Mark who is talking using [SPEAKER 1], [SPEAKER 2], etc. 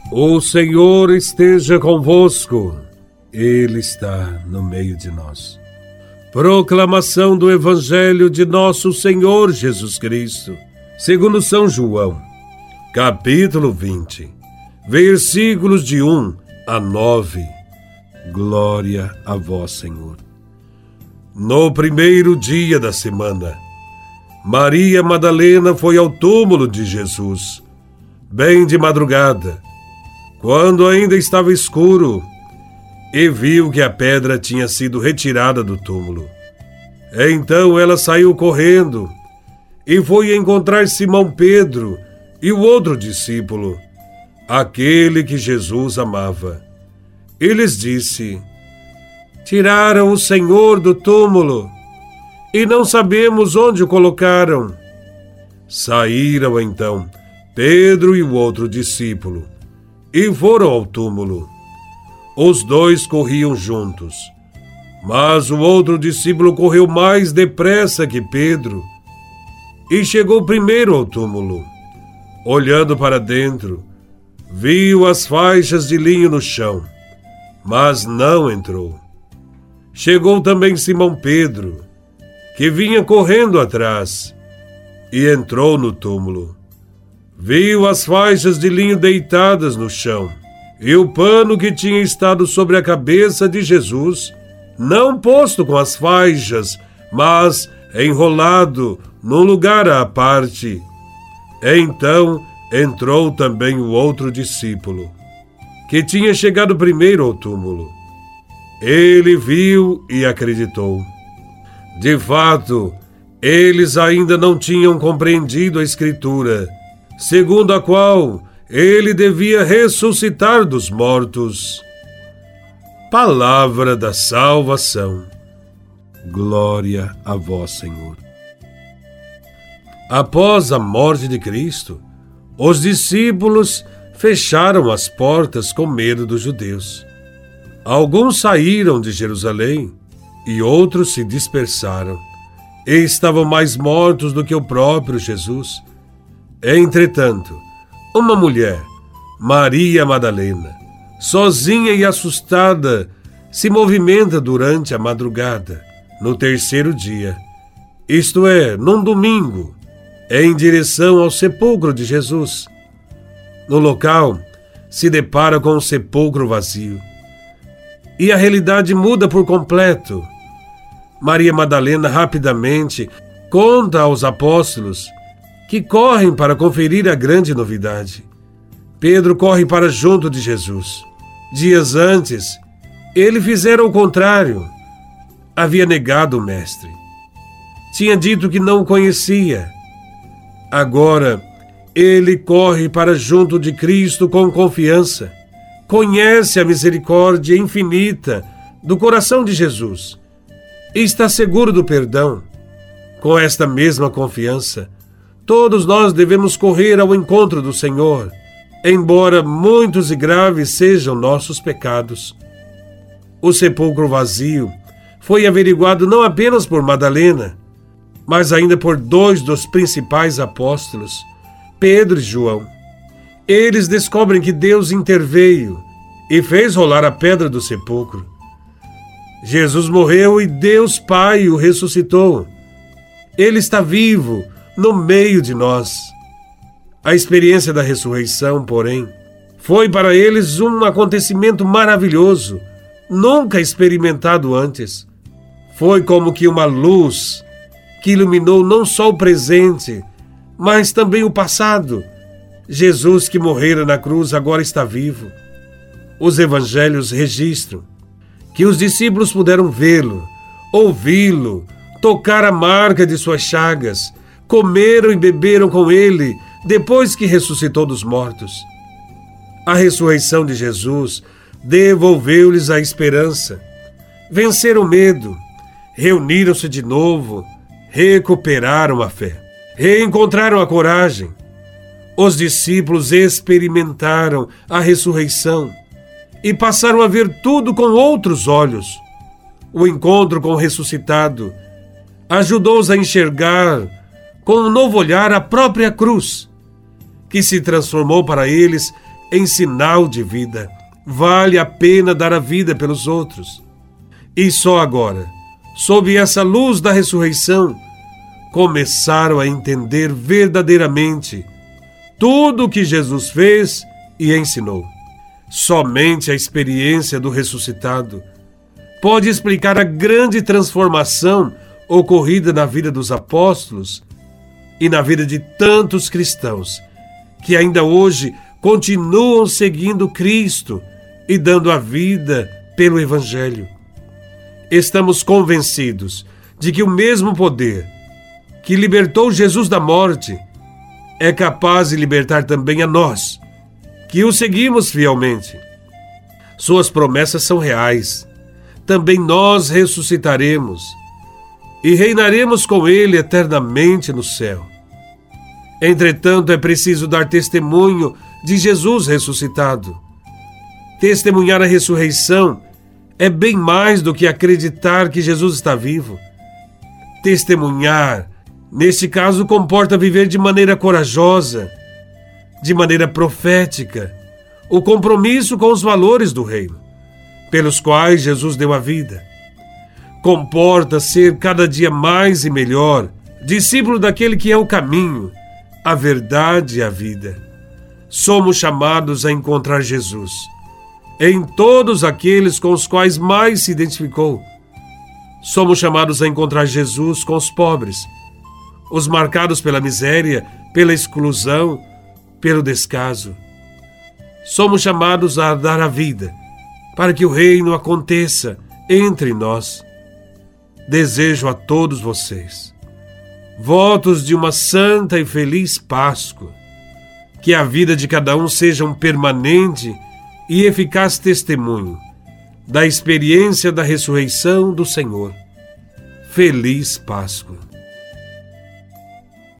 [SPEAKER 1] O Senhor esteja convosco. Ele está no meio de nós. Proclamação do Evangelho de nosso Senhor Jesus Cristo, segundo São João, capítulo 20, versículos de 1 a 9. Glória a vós, Senhor. No primeiro dia da semana, Maria Madalena foi ao túmulo de Jesus, bem de madrugada, quando ainda estava escuro, e viu que a pedra tinha sido retirada do túmulo. Então ela saiu correndo e foi encontrar Simão Pedro e o outro discípulo, aquele que Jesus amava. E lhes disse: tiraram o Senhor do túmulo e não sabemos onde o colocaram. Saíram então Pedro e o outro discípulo e foram ao túmulo. Os dois corriam juntos, mas o outro discípulo correu mais depressa que Pedro e chegou primeiro ao túmulo. Olhando para dentro, viu as faixas de linho no chão, mas não entrou. Chegou também Simão Pedro, que vinha correndo atrás, e entrou no túmulo. Viu as faixas de linho deitadas no chão, e o pano que tinha estado sobre a cabeça de Jesus, não posto com as faixas, mas enrolado num lugar à parte. Então entrou também o outro discípulo, que tinha chegado primeiro ao túmulo. Ele viu e acreditou. De fato, eles ainda não tinham compreendido a Escritura, segundo a qual ele devia ressuscitar dos mortos. Palavra da salvação. Glória a vós, Senhor. Após a morte de Cristo, os discípulos fecharam as portas com medo dos judeus. Alguns saíram de Jerusalém e outros se dispersaram, e estavam mais mortos do que o próprio Jesus. Entretanto, uma mulher, Maria Madalena, sozinha e assustada, se movimenta durante a madrugada, no terceiro dia, isto é, num domingo, em direção ao sepulcro de Jesus. No local, se depara com o sepulcro vazio, e a realidade muda por completo. Maria Madalena rapidamente conta aos apóstolos, que correm para conferir a grande novidade. Pedro corre para junto de Jesus. Dias antes, ele fizera o contrário. Havia negado o Mestre. Tinha dito que não o conhecia. Agora, ele corre para junto de Cristo com confiança. Conhece a misericórdia infinita do coração de Jesus e está seguro do perdão. Com esta mesma confiança, todos nós devemos correr ao encontro do Senhor, embora muitos e graves sejam nossos pecados. O sepulcro vazio foi averiguado não apenas por Madalena, mas ainda por dois dos principais apóstolos, Pedro e João. Eles descobrem que Deus interveio e fez rolar a pedra do sepulcro. Jesus morreu e Deus Pai o ressuscitou. Ele está vivo no meio de nós. A experiência da ressurreição, porém, foi para eles um acontecimento maravilhoso, nunca experimentado antes. Foi como que uma luz que iluminou não só o presente, mas também o passado. Jesus, que morrera na cruz, agora está vivo. Os evangelhos registram que os discípulos puderam vê-lo, ouvi-lo, tocar a marca de suas chagas, comeram e beberam com ele depois que ressuscitou dos mortos. A ressurreição de Jesus devolveu-lhes a esperança. Venceram o medo, reuniram-se de novo, recuperaram a fé, reencontraram a coragem. Os discípulos experimentaram a ressurreição e passaram a ver tudo com outros olhos. O encontro com o ressuscitado ajudou-os a enxergar com um novo olhar a própria cruz, que se transformou para eles em sinal de vida. Vale a pena dar a vida pelos outros. E só agora, sob essa luz da ressurreição, começaram a entender verdadeiramente tudo o que Jesus fez e ensinou. Somente a experiência do ressuscitado pode explicar a grande transformação ocorrida na vida dos apóstolos e na vida de tantos cristãos que ainda hoje continuam seguindo Cristo e dando a vida pelo Evangelho. Estamos convencidos de que o mesmo poder que libertou Jesus da morte é capaz de libertar também a nós, que o seguimos fielmente. Suas promessas são reais. Também nós ressuscitaremos e reinaremos com Ele eternamente no céu. Entretanto, é preciso dar testemunho de Jesus ressuscitado. Testemunhar a ressurreição é bem mais do que acreditar que Jesus está vivo. Testemunhar, neste caso, comporta viver de maneira corajosa, de maneira profética, o compromisso com os valores do reino, pelos quais Jesus deu a vida. Comporta ser cada dia mais e melhor discípulo daquele que é o caminho, a verdade e a vida. Somos chamados a encontrar Jesus em todos aqueles com os quais mais se identificou. Somos chamados a encontrar Jesus com os pobres, os marcados pela miséria, pela exclusão, pelo descaso. Somos chamados a dar a vida para que o reino aconteça entre nós. Desejo a todos vocês votos de uma santa e feliz Páscoa. Que a vida de cada um seja um permanente e eficaz testemunho da experiência da ressurreição do Senhor. Feliz Páscoa!